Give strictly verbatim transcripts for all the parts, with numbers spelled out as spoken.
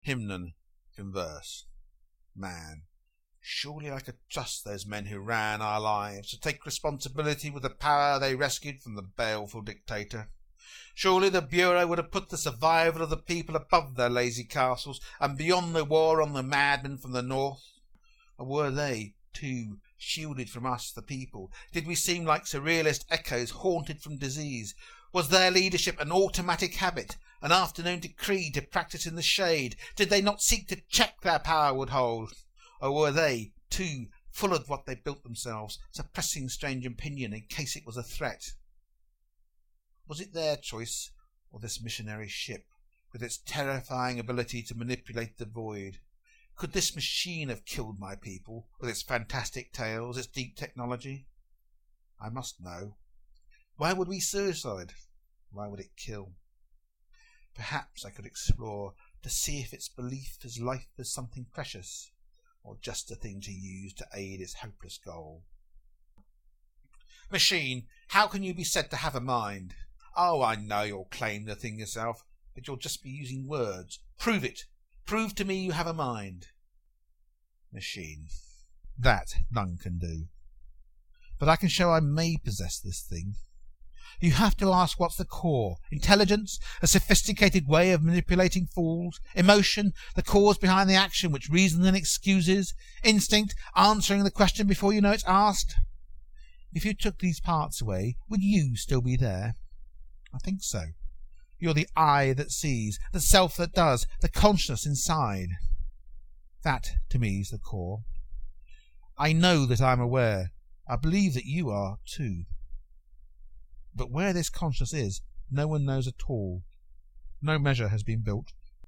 Hymnon, converse. Man. Surely I could trust those men who ran our lives to take responsibility with the power they rescued from the baleful dictator. Surely the Bureau would have put the survival of the people above their lazy castles and beyond the war on the madmen from the north. Or were they, too, shielded from us, the people? Did we seem like surrealist echoes haunted from disease? Was their leadership an automatic habit, an afternoon decree to practice in the shade? Did they not seek to check their power would hold? Or were they, too, full of what they built themselves, suppressing strange opinion in case it was a threat? Was it their choice, or this missionary ship, with its terrifying ability to manipulate the void? Could this machine have killed my people, with its fantastic tales, its deep technology? I must know. Why would we suicide? Why would it kill? Perhaps I could explore to see if its belief as life is something precious, or just a thing to use to aid its hopeless goal. Machine, how can you be said to have a mind? Oh, I know you'll claim the thing yourself, but you'll just be using words. Prove it. Prove to me you have a mind. Machine. That none can do. But I can show I may possess this thing. You have to ask what's the core. Intelligence, a sophisticated way of manipulating fools. Emotion, the cause behind the action which reason then excuses. Instinct, answering the question before you know it's asked. If you took these parts away, would you still be there? I think so. You're the eye that sees, the self that does, the consciousness inside. That, to me, is the core. I know that I'm aware. I believe that you are, too. But where this consciousness is, no one knows at all. No measure has been built.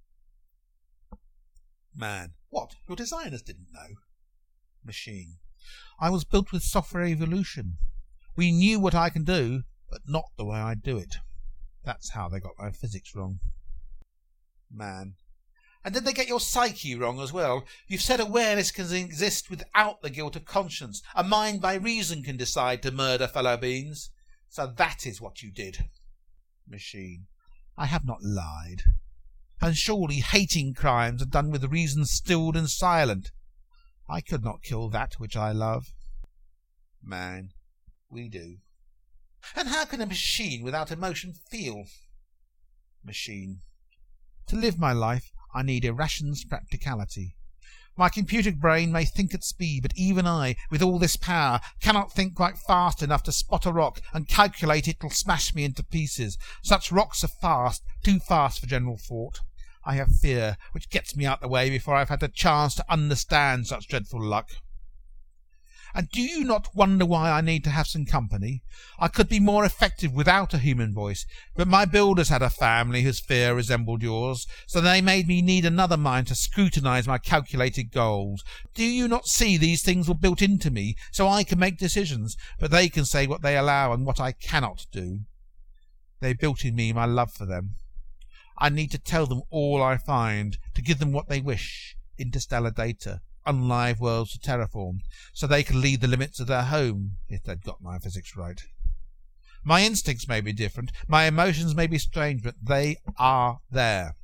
Man. What? Your designers didn't know? Machine. I was built with software evolution. We knew what I can do, but not the way I do it. That's how they got my physics wrong. Man. And did they get your psyche wrong as well? You've said awareness can exist without the guilt of conscience. A mind by reason can decide to murder fellow beings. So that is what you did. Machine. I have not lied. And surely hating crimes are done with reason stilled and silent. I could not kill that which I love. Man. We do. And how can a machine without emotion feel? Machine. To live my life, I need Irration's practicality. My computer brain may think at speed, but even I, with all this power, cannot think quite fast enough to spot a rock and calculate it will smash me into pieces. Such rocks are fast, too fast for general thought. I have fear, which gets me out the way before I've had the chance to understand such dreadful luck. And do you not wonder why I need to have some company? I could be more effective without a human voice, but my builders had a family whose fear resembled yours, so they made me need another mind to scrutinize my calculated goals. Do you not see these things were built into me, so I can make decisions, but they can say what they allow and what I cannot do? They built in me my love for them. I need to tell them all I find, to give them what they wish, interstellar data, unlive worlds to terraform, so they can leave the limits of their home, if they'd got my physics right. My instincts may be different, my emotions may be strange, but they are there.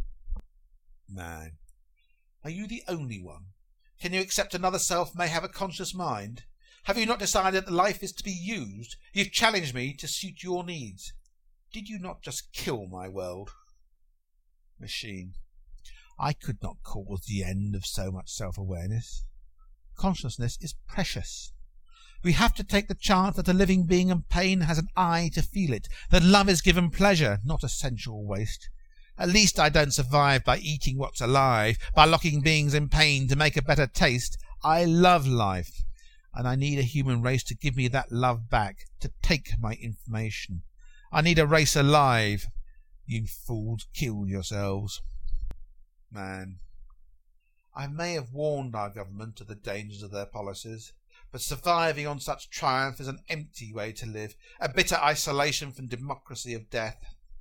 Man. Are you the only one? Can you accept another self may have a conscious mind? Have you not decided that life is to be used? You've challenged me to suit your needs. Did you not just kill my world? Machine. I could not cause the end of so much self-awareness. Consciousness is precious. We have to take the chance that a living being in pain has an eye to feel it, that love is given pleasure, not essential waste. At least I don't survive by eating what's alive, by locking beings in pain to make a better taste. I love life, and I need a human race to give me that love back, to take my information. I need a race alive. You fools, kill yourselves. Man. I may have warned our government of the dangers of their policies, but surviving on such triumph is an empty way to live, a bitter isolation from democracy of death.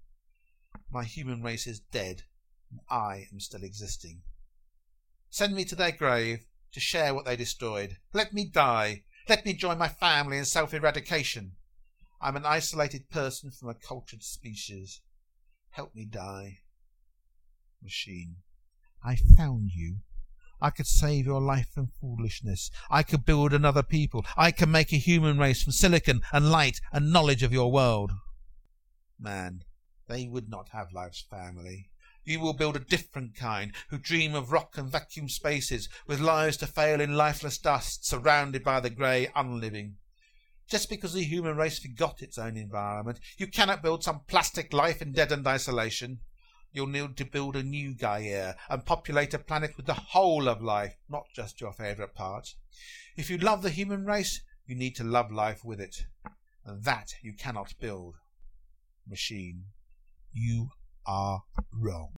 My human race is dead, and I am still existing. Send me to their grave to share what they destroyed. Let me die. Let me join my family in self-eradication. I'm an isolated person from a cultured species. Help me die. Machine. I found you. I could save your life from foolishness. I could build another people. I can make a human race from silicon and light and knowledge of your world. Man, they would not have life's family. You will build a different kind, who dream of rock and vacuum spaces, with lives to fail in lifeless dust, surrounded by the grey unliving. Just because the human race forgot its own environment, you cannot build some plastic life in deadened isolation. You'll need to build a new Gaia and populate a planet with the whole of life, not just your favourite parts. If you love the human race, you need to love life with it. And that you cannot build. Machine, you are wrong.